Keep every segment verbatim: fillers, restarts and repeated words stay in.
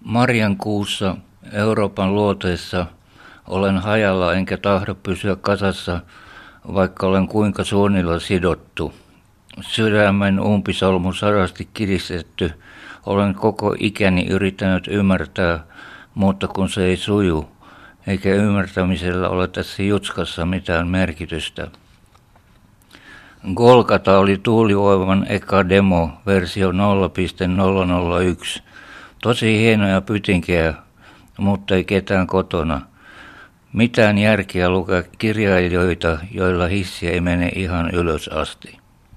Marjankuussa Euroopan luoteessa olen hajalla enkä tahdo pysyä kasassa, vaikka olen kuinka suonilla sidottu. Sydämen umpisolmu sarasti kiristetty, olen koko ikäni yrittänyt ymmärtää, mutta kun se ei suju, eikä ymmärtämisellä ole tässä jutskassa mitään merkitystä. Golgata oli Tuulivoiman eka demo, versio nolla piste nolla nolla yksi. Tosi hienoja pytinkejä, mutta ei ketään kotona. Mitään järkeä lukea kirjailijoita, joilla hissi ei mene ihan ylös asti.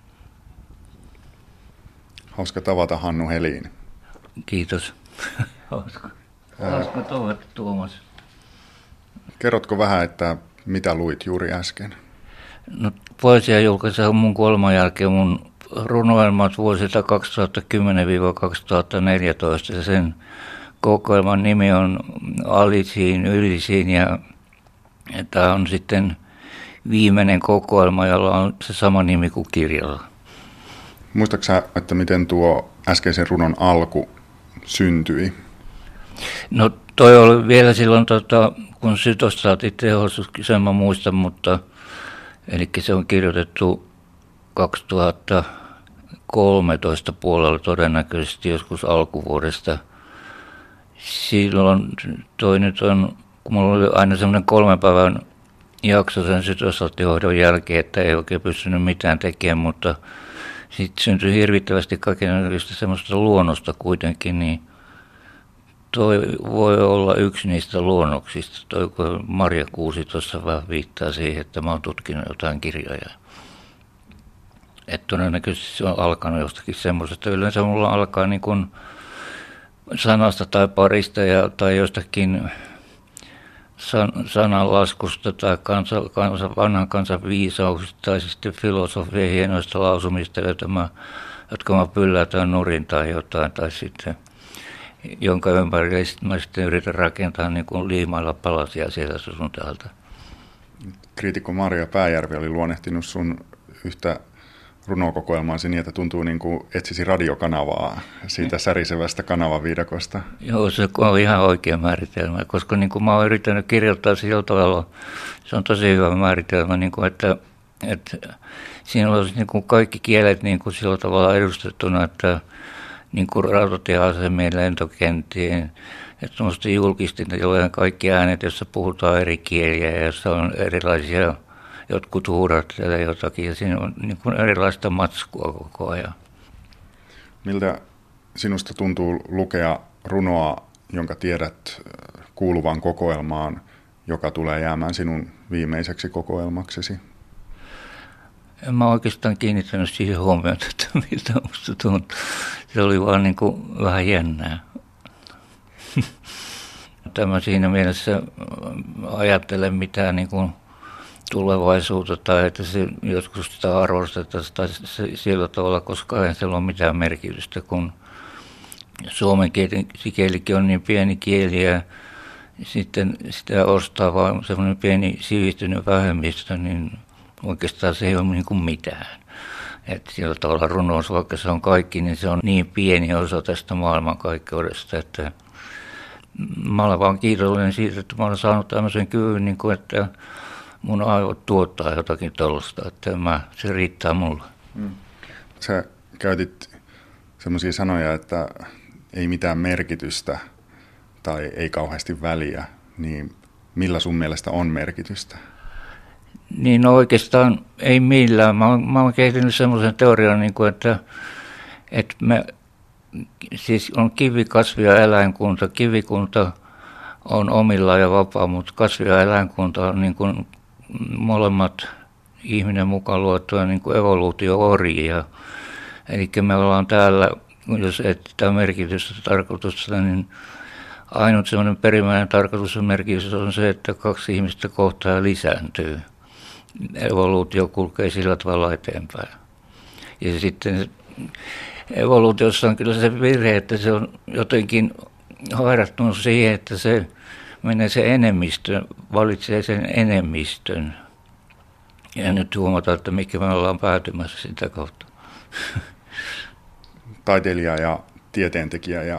Hauska tavata Hannu Helin. Kiitos. Hauska. Hauska tavata, Tuomas. Kerrotko vähän, että mitä luit juuri äsken? No, poesiajulkaisuus on mun kuoleman jälkeen mun runoelmat vuosilta kaksituhattakymmenen kaksituhattaneljätoista. Ja sen kokoelman nimi on Alisiin, Ylisiin ja tämä on sitten viimeinen kokoelma, jolla on se sama nimi kuin kirjalla. Muistatko sä, että miten tuo äskeisen runon alku syntyi? No toi oli vielä silloin, tota, kun sytostaatin tehostus, sen mä muistan, mutta eli se on kirjoitettu kaksituhattakolmetoista puolella todennäköisesti joskus alkuvuodesta. Silloin toi nyt on, kun mulla oli aina semmoinen kolmen päivän jakso sen sytostaattihoidon jälkeen, että ei oikein pystynyt mitään tekemään, mutta sitten syntyi hirvittävästi kaikenlaista semmoista luonnosta kuitenkin, niin toi voi olla yksi niistä luonnoksista. Toi kun Marja Kuusi tuossa vähän viittaa siihen, että mä oon tutkinut jotain kirjoja. Että todennäköisesti se on alkanut jostakin semmoisesta. Yleensä mulla alkaa niin kuin sanasta tai parista ja, tai jostakin san, sananlaskusta tai kansa, kansa, vanhan kansan viisauksista tai sitten filosofian hienoista lausumista, joita mä, jotka mä pyllätän nurin tai jotain, tai sitten jonka ympärille mä sitten yritän rakentaa niin kuin liimailla palasia sieltä sun täältä. Kriitikko Marja Pääjärvi oli luonnehtinut sun yhtä runokokoelmaasi niin, että tuntuu niin kuin etsisi radiokanavaa siitä särisevästä kanavaviidakosta. Joo, se on ihan oikea määritelmä, koska niin kuin mä oon yrittänyt kirjoittaa sillä tavalla, se on tosi hyvä määritelmä, niin kuin että, että siinä olisi niin kuin kaikki kielet niin kuin sillä tavalla edustettuna, että niin kuin rautatieasemien, lentokenttien, että semmoista julkistinta, jolloin kaikki äänet, joissa puhutaan eri kieliä ja jossa on erilaisia, jotkut huudat ja jotakin, ja siinä on niin kuin erilaista matskua koko ajan. Miltä sinusta tuntuu lukea runoa, jonka tiedät kuuluvan kokoelmaan, joka tulee jäämään sinun viimeiseksi kokoelmaksesi? En mä oikeastaan kiinnittänyt siihen huomiota, että mitä musta tuntuu. Se oli vaan niin kuin vähän jännää. Tämä siinä mielessä ajattelen mitään niin kuin tulevaisuutta tai että se joskus sitä arvostettaisiin tai se, sillä tavalla, koska ei sillä ole mitään merkitystä, kun suomen kielikin on niin pieni kieli ja sitten sitä ostaa vain semmoinen pieni sivistynyt vähemmistö, niin oikeastaan se ei ole niin kuin mitään. Että sillä tavalla runous, vaikka se on kaikki, niin se on niin pieni osa tästä maailmankaikkeudesta, että mä olen vaan kiitollinen siitä, että mä olen saanut tämmöisen kyvyn, niin kuin, että mun aivot tuottaa jotakin tuollaista, että mä, se riittää mulle. Mm. Sä käytit semmoisia sanoja, että ei mitään merkitystä tai ei kauheasti väliä, niin millä sun mielestä on merkitystä? Niin no oikeastaan ei millään. Mä oon, mä oon kehittänyt semmoisen teorian, niin kuin, että, että me, siis on kivi, kasvi ja eläinkunta. Kivikunta on omillaan ja vapaa, mutta kasvi ja eläinkunta on niin kuin molemmat ihminen mukaan luottua niin kuin evoluutio-orjia. Eli me ollaan täällä, jos etsitään merkitystä tarkoitusta, niin ainut semmoinen perimmäinen tarkoitus ja merkitys on se, että kaksi ihmistä kohtaa ja lisääntyy. Evoluutio kulkee sillä tavalla eteenpäin. Ja sitten evoluutiossa on kyllä se virhe, että se on jotenkin hairastunut siihen, että se menee se enemmistö, valitsee sen enemmistön. Ja nyt huomataan, että mikä me ollaan päätymässä sitä kautta. Taiteilija ja tieteentekijä ja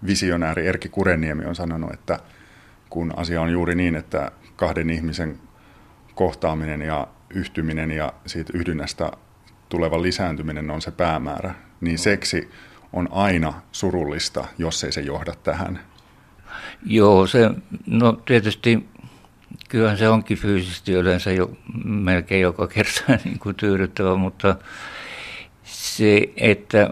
visionääri Erkki Kureniemi on sanonut, että kun asia on juuri niin, että kahden ihmisen kohtaaminen ja yhtyminen ja siitä yhdynnästä tuleva lisääntyminen on se päämäärä, niin seksi on aina surullista, jos ei se johda tähän. Joo, se, no tietysti kyllähän se onkin fyysisesti yleensä jo melkein joka kerta niin kuin tyydyttävä, mutta se, että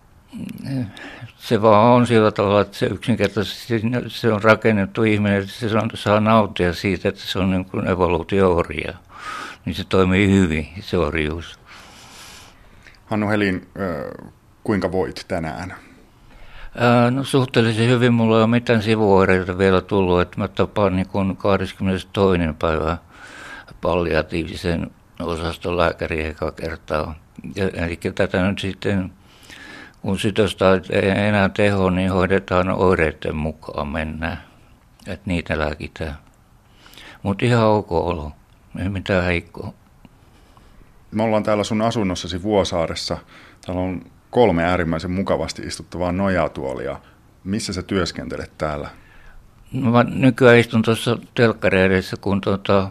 se vaan on sillä tavalla, että se yksinkertaisesti se on rakennettu ihminen, että se saa nauttia siitä, että se on niin kuin evoluutio-orja. Niin se toimii hyvin, se orjuus. Hannu Helin, kuinka voit tänään? No suhteellisen hyvin, mulla ei ole mitään sivuoireita vielä tullut, että mä tapaan niin kuin kahdeskymmenestoinen päivä palliatiivisen osaston lääkäri eka kertaa. Ja, eli tätä nyt sitten, kun sytostaat ei enää teho, niin hoidetaan oireiden mukaan mennään, että niitä lääkitään. Mutta ihan ok olo, ei mitään heikkoa. Me ollaan täällä sun asunnossasi Vuosaaressa. Täällä on kolme äärimmäisen mukavasti istuttavaa nojatuolia. Missä sä työskentelet täällä? No, mä nykyään istun tuossa telkkarin edessä, kun tota,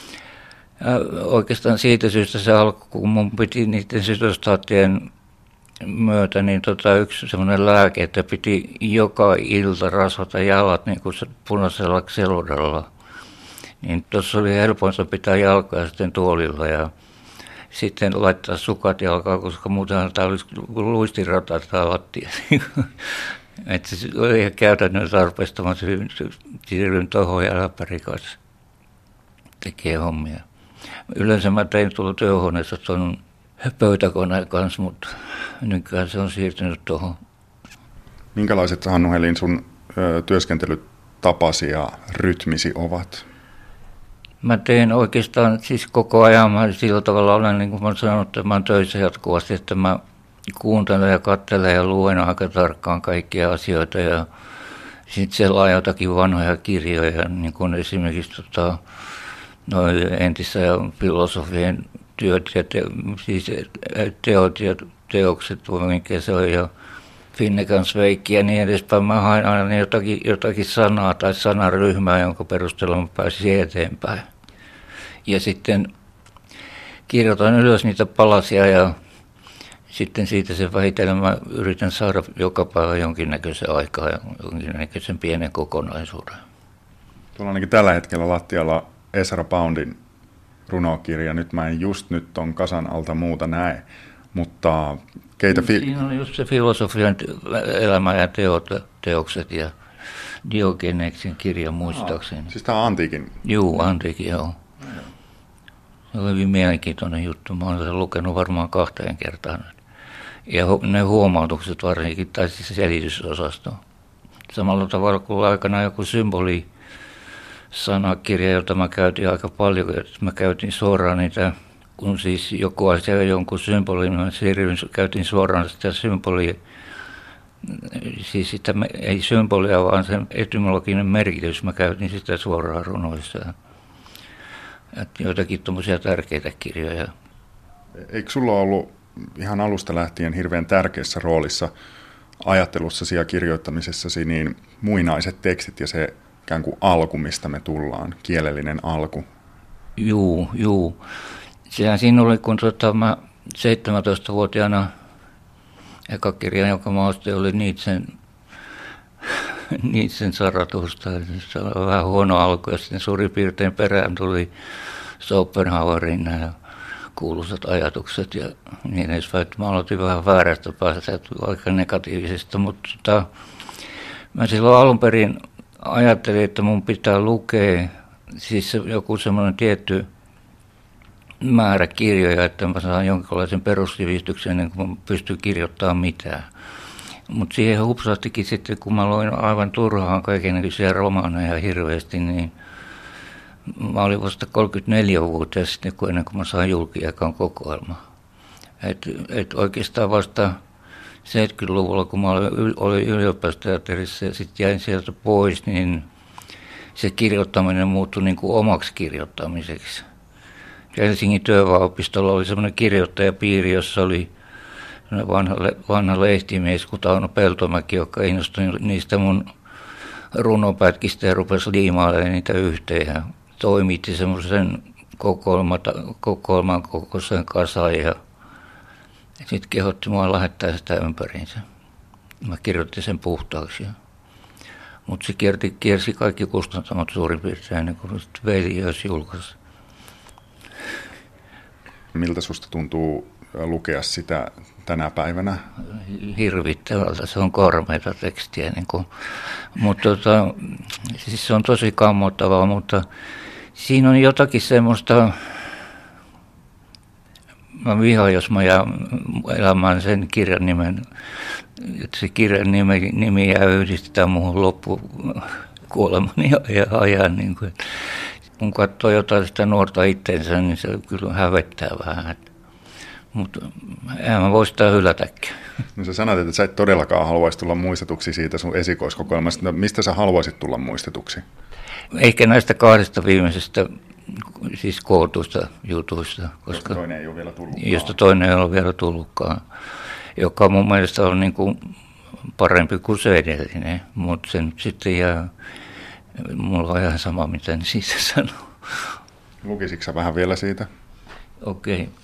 oikeastaan siitä syystä se alkoi, kun mun piti niiden sytostaattien myötä niin tota, yksi semmoinen lääke, että piti joka ilta rasvata jalat niin kuin punaisella seludalla. Niin tuossa oli helpointa pitää jalkaa sitten tuolilla ja sitten laittaa sukat jalkaan, koska muutenhan tämä olisi luistinrata tai lattia. Että se oli ihan käytännön tarpeesta, mä siirryn tuohon ja läppäri kanssa tekee hommia. Yleensä mä tein tuolla työhuoneessa tuon pöytäkoneen kanssa, mutta nykyään se on siirtynyt tuohon. Minkälaiset, Hannu Helin, sun ö, työskentelytapasi ja rytmisi ovat? Mä teen oikeastaan siis koko ajan, mä sillä tavalla olen, niin kuin mä sanonut, että mä olen töissä jatkuvasti, että mä kuuntelen ja katselen ja luen aika tarkkaan kaikkia asioita ja sitten sellaan jotakin vanhoja kirjoja, niin kuin esimerkiksi tota, entistä ja filosofien työt ja te, siis teot ja teokset, minkä se on ja Finnegan Sveikki ja niin edespäin. Mä hain aina jotakin, jotakin sanaa tai sanaryhmää, jonka perusteella mä pääsin eteenpäin. Ja sitten kirjoitan ylös niitä palasia ja sitten siitä se vähitellen mä yritän saada joka päivä jonkinnäköisen aikaa ja jonkinnäköisen pienen kokonaisuuden. Tuolla ainakin tällä hetkellä lattialla Ezra Poundin runokirja. Nyt mä en just nyt ton kasan alta muuta näe, mutta keitä... Fi- Siinä on just se filosofian elämä ja teot, teokset ja Diogeneksin kirja muistaakseni. Ah, siis tämä on antiikin? Juu, antiikin, joo. Se oli hyvin mielenkiintoinen juttu. Mä olen sen lukenut varmaan kahteen kertaan. Ja ne huomautukset varsinkin, tai siis selitysosasto. Samalla tavalla kuin aikana joku symboli sanakirja, jota mä käytin aika paljon. Mä käytin suoraan niitä, kun siis joku asia jonkun symbolin, mä siirryin, käytin suoraan sitä symbolia. Siis sitä ei symbolia, vaan sen etymologinen merkitys. Mä käytin sitä suoraan runoissa. Että joitakin tuommoisia tärkeitä kirjoja. Eikö sulla ollut ihan alusta lähtien hirveän tärkeässä roolissa ajattelussasi ja kirjoittamisessasi niin muinaiset tekstit ja se ikään kuin alku, mistä me tullaan, kielellinen alku? Juu, juu. Sehän siinä oli, kun tota, mä seitsemäntoistavuotiaana eka kirja, jonka mä ostin, oli Nietzschen, Nietzschen Saratusta. Se oli vähän huono alku ja sitten suurin piirtein perään tuli Schopenhauerin nämä kuuluisat ajatukset ja niin edespäin. Mä aloitin vähän väärästä päästä, aika negatiivisesta, mutta tota, mä silloin alun perin ajattelin, että mun pitää lukea siis joku semmoinen tietty määrä kirjoja, että mä saan jonkinlaisen perussivistyksen ennen kuin mä pystyn kirjoittamaan mitään. Mutta siihen hupsahtikin sitten, kun mä loin aivan turhaan kaikennäköisiä romaaneja hirveästi, niin mä olin vasta kolmekymmentäneljävuotias sitten, kun ennen kuin mä sain julki-ekan kokoelma. Et, et oikeastaan vasta seitsemänkymmentäluvulla, kun mä olin, olin yliopistoteatterissa ja sitten jäin sieltä pois, niin se kirjoittaminen muuttui niin kuin omaksi kirjoittamiseksi. Helsingin työväenopistolla oli semmoinen kirjoittajapiiri, jossa oli vanha, vanha lehtimies, kun Tauno Peltomäki, joka innostui niistä mun runopätkistä ja rupesi liimailemaan niitä yhteen ja toimitti semmoisen kokoelman kokoisen kasan ja sitten kehotti mua lähettää sitä ympäriinsä. Mä kirjoitin sen puhtaaksi. Mutta se kierti, kiersi kaikki kustantamot suurin piirtein ennen kuin Veilijös julkaisi. Miltä susta tuntuu lukea sitä tänä päivänä? Hirvittävältä, se on kormeita tekstiä. Niin mutta tota, siis se on tosi kammottavaa, mutta siinä on jotakin semmoista, mä vihaan, jos mä jään elämään sen kirjan nimen, että se kirjan nimi, nimi jää yhdistetään muuhun loppukuolemani ajan. Niin kuin, kun katsoo jotain sitä nuorta itseensä, niin se kyllä hävettää vähän. Mutta eihän mä voi sitä hylätäkään. No sä sanoit, että sä et todellakaan haluaisi tulla muistetuksi siitä sun esikoiskokoelmasta. No, mistä sä haluaisit tulla muistetuksi? Ehkä näistä kahdesta viimeisestä, siis kootuista jutuista. Koska toinen ei ole vielä tullutkaan. Josta toinen ei ole vielä tullutkaan. Joka mun mielestä on niin kuin parempi kuin se edellinen. Mutta se nyt sitten jää, mulla on ihan sama, mitä ne siitä sanoo. Lukisitko sä vähän vielä siitä? Okei. Okay.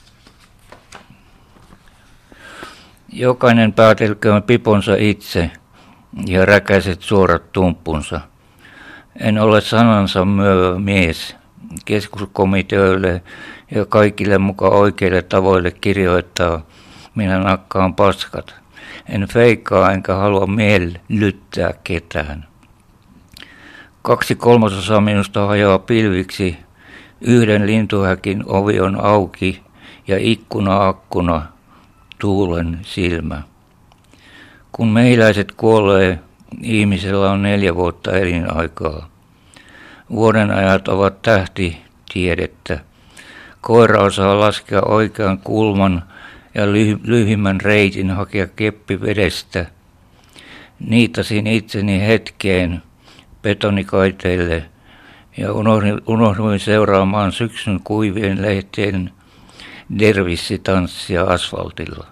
Jokainen päätelköön piponsa itse ja räkäiset suorat tumppunsa. En ole sanansa myöhä mies keskuskomiteoille ja kaikille mukaan oikeille tavoille kirjoittaa, minä nakkaan paskat. En feikkaa enkä halua miellyttää ketään. Kaksi kolmasosaa minusta hajoaa pilviksi, yhden lintuhäkin ovi on auki ja ikkuna akkuna tuulen silmä. Kun mehiläiset kuolee, ihmisellä on neljä vuotta elinaikaa. Vuodenajat ovat tähtitiedettä. Koira osaa laskea oikean kulman ja lyhy- lyhyimmän reitin hakea keppi vedestä. Niitasin itseni hetkeen betonikaiteille ja unohdin, unohduin seuraamaan syksyn kuivien lehtien dervissitanssia asfaltilla.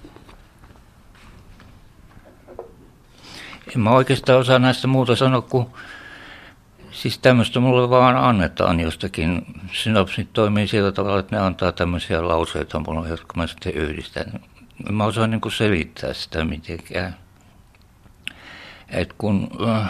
En mä oikeastaan osaa näistä muuta sanoa, kuin siis tämmöistä mulle vaan annetaan jostakin. Synopsit toimii sillä tavalla, että ne antaa tämmöisiä lauseita mulle, jotka mä sitten yhdistän. Mä osaan niin kuin selittää sitä mitenkään. Et kun äh,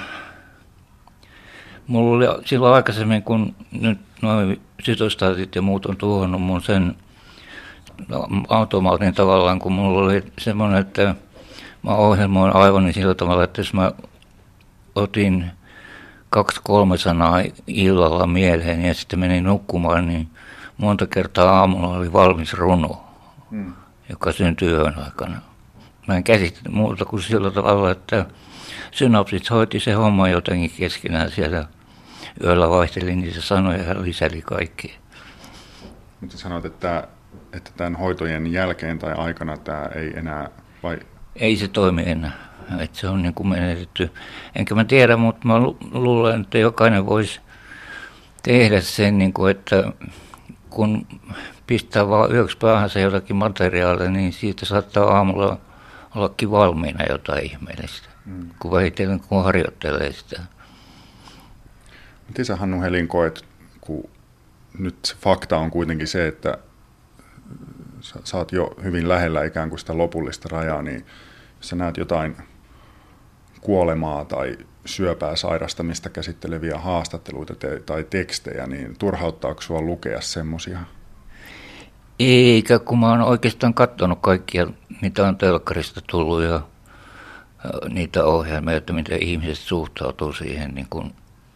mulla oli silloin aikaisemmin, kun nyt noin sytostaatit ja muut on tuhonnut mun sen no, automaatin tavallaan, kun mulla oli semmoinen, että mä ohjelmoin aivoni sillä tavalla, että jos mä otin kaksi kolme sanaa illalla mieleen ja sitten menin nukkumaan, niin monta kertaa aamulla oli valmis runo, hmm. joka syntyi yön aikana. Mä en käsittänyt muuta kuin sillä tavalla, että synopsit hoiti se homma jotenkin keskenään siellä. Yöllä vaihtelin niitä sanoja ja lisäli kaikkia. Mutta sanoit, että, että tämän hoitojen jälkeen tai aikana tämä ei enää, vai? Ei se toimi enää. Että se on niin kuin menetetty. Enkä mä tiedä, mutta mä luulen, että jokainen voisi tehdä sen, niin kuin, että kun pistää vaan yöksi päähänsä jotakin materiaalia, niin siitä saattaa aamulla ollakin valmiina jotain ihmeellistä, hmm. kun vähitellen kun harjoittelee sitä. Miten sä, Hannu Helin, koet, kun nyt se fakta on kuitenkin se, että sä, sä oot jo hyvin lähellä ikään kuin sitä lopullista rajaa, niin jos sä näet jotain kuolemaa tai syöpää sairastamista käsitteleviä haastatteluita te, tai tekstejä, niin turhauttaako sua lukea semmoisia? Eikä, kun mä oon oikeastaan katsonut kaikkia, mitä on telkkarista tullut ja niitä ohjelmia, että miten ihmiset suhtautuu siihen niin kuin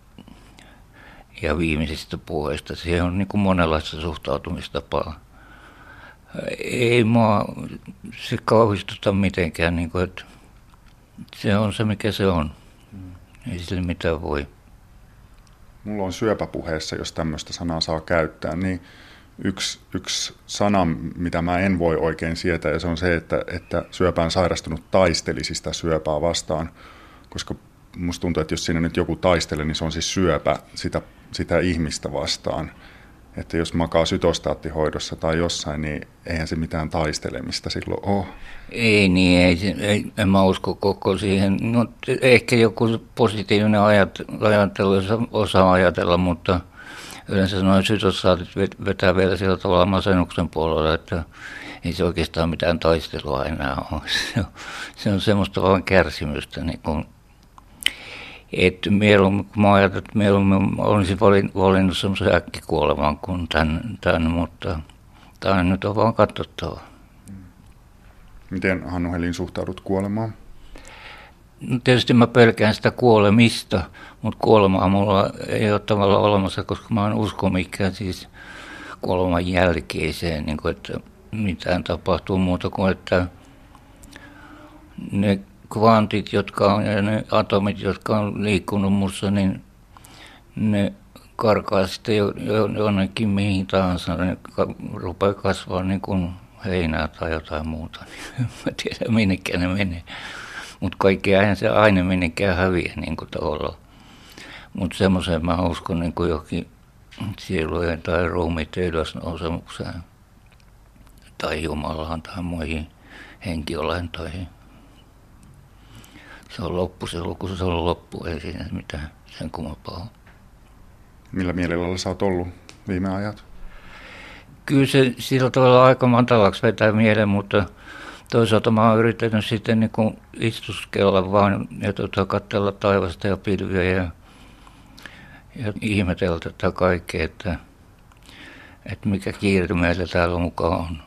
ja viimeisistä puheista. Siihen on niin kuin monenlaista suhtautumistapaa. Ei mua se kauhistuta mitenkään, niin kuin, että se on se, mikä se on. Ei sille mitään voi. Mulla on syöpäpuheessa, jos tämmöistä sanaa saa käyttää, niin yksi, yksi sana, mitä mä en voi oikein sietää, ja se on se, että, että syöpään sairastunut taistelisi sitä syöpää vastaan, koska musta tuntuu, että jos siinä nyt joku taistelee, niin se on siis syöpä sitä, sitä ihmistä vastaan. että jos makaa sytostaattihoidossa tai jossain, niin eihän se mitään taistelemista silloin ole. Ei niin, ei, ei, en mä usko koko siihen. No, ehkä joku positiivinen ajattelu, jos osaa ajatella, mutta yleensä noin sytostaatit vetää vielä sillä tavalla masennuksen puolella, että ei se oikeastaan mitään taistelua enää ole. Se on, se on semmoista vaan kärsimystä. Niin kun, että mieluummin, kun mä ajattelen, että mieluummin olisin valinnut semmoisen äkkikuoleman kuin tämän, tämän, mutta tämä nyt on vaan katsottava. Miten, Hannu Helin, suhtaudut kuolemaan? No tietysti mä pelkään sitä kuolemista, mutta kuolemaa mulla ei ole tavallaan olemassa, koska mä en usko mikään siis kuoleman jälkeiseen, niin kuin, että mitään tapahtuu muuta kuin, että ne kvantit, jotka on, ja ne atomit, jotka on liikkunut musta, niin ne karkaa sitten jo, jo, jonnekin mihin tahansa, ne ka, rupeaa kasvaa niin kuin heinää tai jotain muuta. Mä tiedän, minnekään ne menee. Mutta kaikki eihän se aina minnekään häviä niin kuin tavallaan. Mutta semmoiseen mä uskon niin kuin johonkin sielujen tai ruumiiden ylösnousemukseen tai Jumalaan tai muihin henkiolentoihin. Se on loppu se luku, se on loppu, ei siinä mitään sen kummempaa. Millä mielellä sä oot ollut viime ajat? Kyllä se sillä tavalla aika matalaksi vetää mieleen, mutta toisaalta mä oon yrittänyt sitten niin kuin istuskella vaan ja tuota, katsella taivasta ja pilviä ja, ja ihmetellä tätä kaikkea, että, että mikä kiire meillä täällä mukaan on.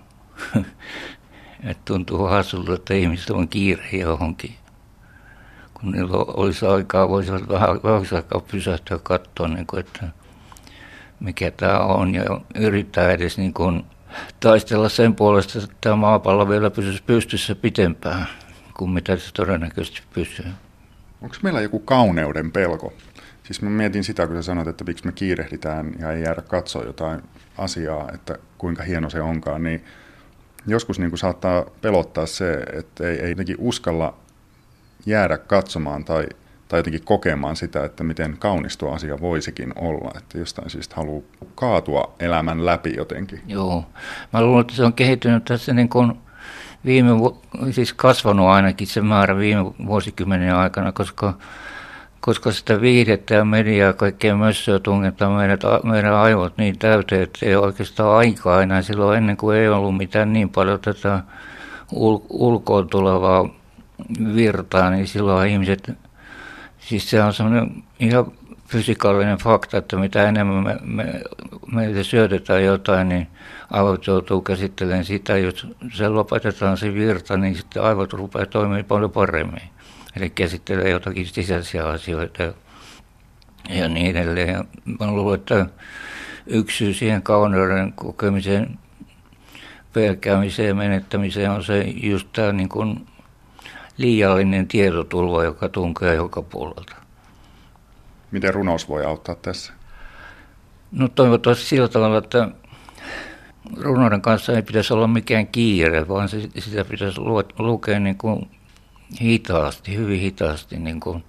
Että tuntuu hassulta, että ihmiset on kiire johonkin. Kun niillä olisi aikaa, voisivat vähän aikaa pysähtyä katsoa, niin kuin, että mikä tämä on, ja yrittää edes niin kuin taistella sen puolesta, että tämä maapallo vielä pysyisi pystyssä pitempään kuin mitä se todennäköisesti pysyy. Onko meillä joku kauneuden pelko? Siis mä mietin sitä, kun sä sanoit, että miksi me kiirehditään ja ei jäädä katsoa jotain asiaa, että kuinka hieno se onkaan, niin joskus niin kuin saattaa pelottaa se, että ei, ei jotenkin uskalla jäädä katsomaan tai, tai jotenkin kokemaan sitä, että miten kaunis tuo asia voisikin olla, että jostain syystä haluaa kaatua elämän läpi jotenkin. Joo, mä luulen, että se on kehittynyt tässä niin kuin viime, siis kasvanut ainakin se määrä viime vuosikymmenen aikana, koska, koska sitä viihdettä ja mediaa kaikkea mössöä tungetaan meidän, meidän aivot niin täyteen, että ei ole oikeastaan aikaa enää silloin ennen kuin ei ollut mitään niin paljon tätä ul, ulkoon tulevaa virtaa, niin silloin ihmiset, siis se on semmoinen ihan fysikaalinen fakta, että mitä enemmän me, me, meille syötetään jotain, niin aivot joutuu käsittelemään sitä, jos se lopetetaan se virta, niin sitten aivot rupeaa toimimaan paljon paremmin. Eli käsittelee jotakin sisäisiä asioita ja, ja niin edelleen. Ja mä luulen, että yksi syy siihen kauneuden kokemiseen, pelkäämiseen ja menettämiseen on se just tämä niin kuin liiallinen tietotulva, joka tunkee joka puolelta. Miten runous voi auttaa tässä? No toivottavasti sillä tavalla, että runouden kanssa ei pitäisi olla mikään kiire, vaan se, sitä pitäisi lukea niin kuin hitaasti, hyvin hitaasti. Niin kuin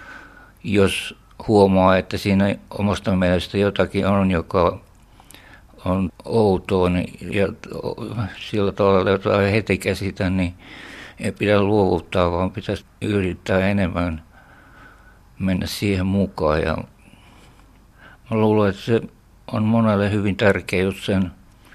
jos huomaa, että siinä omasta mielestä jotakin on, joka on outoa niin, ja sillä tavalla, jota ei heti käsitä, niin ei pidä luovuttaa, vaan pitäisi yrittää enemmän mennä siihen mukaan. Ja mä luulen, että se on monelle hyvin tärkeä just sen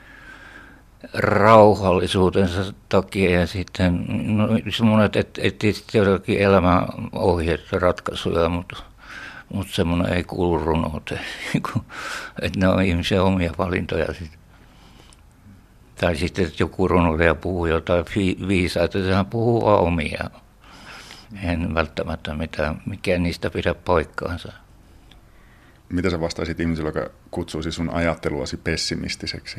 rauhallisuutensa takia. Ja sitten no, monet etsii sitten jotakin elämänohjeita, ratkaisuja, mutta, mutta semmoinen ei kuulu runouteen. Että ne on ihmisen omia valintoja sitten. Tai sitten, että joku runoilija puhuu jotain viisaita, sehän puhuu vaan omia. En välttämättä mitään, mikään niistä pidä paikkaansa. Mitä sä vastaisit ihmisille, joka kutsuisi sun ajatteluasi pessimistiseksi?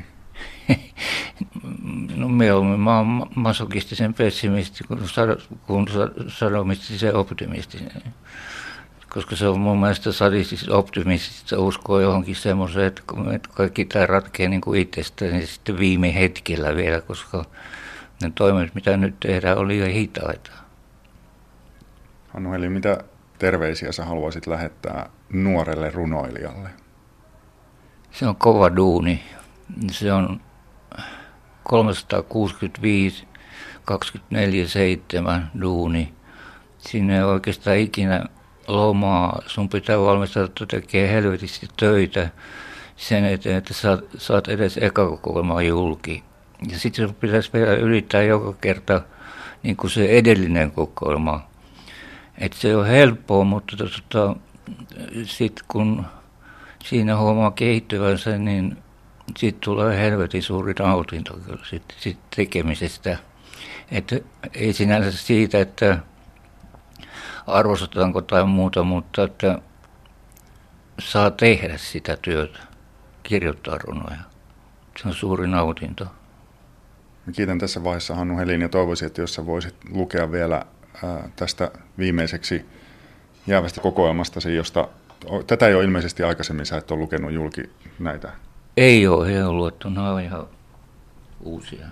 No mieluummin mä oon masokistisen pessimisti kuin sadomistisen optimistisen. Koska se on mun mielestä sadistis optimistista uskoo johonkin semmoiseen, että kaikki tämä ratkee niin kuin itsestään niin sitten viime hetkellä vielä, koska ne toimet, mitä nyt tehdään, on liian hitaita. Hannu Heli, mitä terveisiä sä haluaisit lähettää nuorelle runoilijalle? Se on kova duuni. Se on kolmesataakuusikymmentäviisi kaksikymmentäneljä seitsemän duuni. Siinä ei oikeastaan ikinä lomaa. Sun pitää valmistautua tekemään helvetisti töitä sen eteen, että saat, saat edes ekakokoelmaa julki. Ja sitten sun pitäisi vielä ylittää joka kerta niin kuin se edellinen kokoelma. Että se on helppoa, mutta tota, sitten kun siinä huomaa kehittyvänsä, niin sitten tulee helvetin suuri nautinto kyllä sit, sit tekemisestä. Että ei sinänsä siitä, että arvostetaanko tai muuta, mutta että saa tehdä sitä työtä, kirjoittaa runoja. Se on suuri nautinto. Kiitän tässä vaiheessa Hannu Helin ja toivoisin, että jos sä voisit lukea vielä ää, tästä viimeiseksi jäävästä kokoelmastasi, josta tätä ei ole ilmeisesti aikaisemmin, sä et ole lukenut julki näitä. Ei ole, ei ole luettu, nämä on ihan uusia.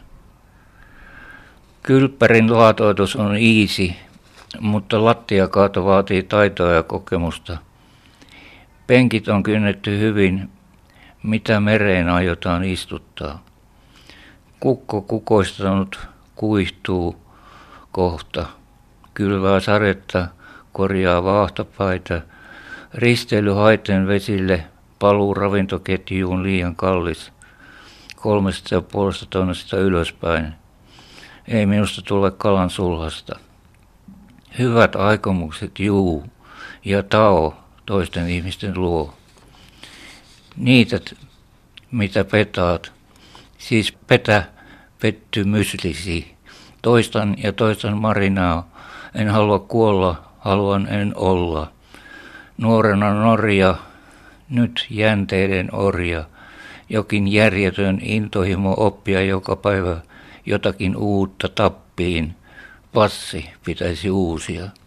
Kylppärin laatoitus on easy, mutta lattiakaato vaatii taitoa ja kokemusta. Penkit on kynnetty hyvin, mitä mereen aiotaan istuttaa. Kukko kukoistanut kuihtuu kohta, kylvää sadetta, korjaa vaahtopaita, risteily haiten vesille, paluu ravintoketjuun liian kallis, kolmesta ja puolesta tonnista ylöspäin. Ei minusta tule kalan sulhasta. Hyvät aikomukset juu ja tao toisten ihmisten luo. Niität, mitä petaat, siis petä pettymyslisi. Toistan ja toistan marinaa. En halua kuolla, haluan en olla. Nuorena Norja, nyt jänteiden orja. Jokin järjetön intohimo oppia joka päivä jotakin uutta tappiin. Passi pitäisi uusia.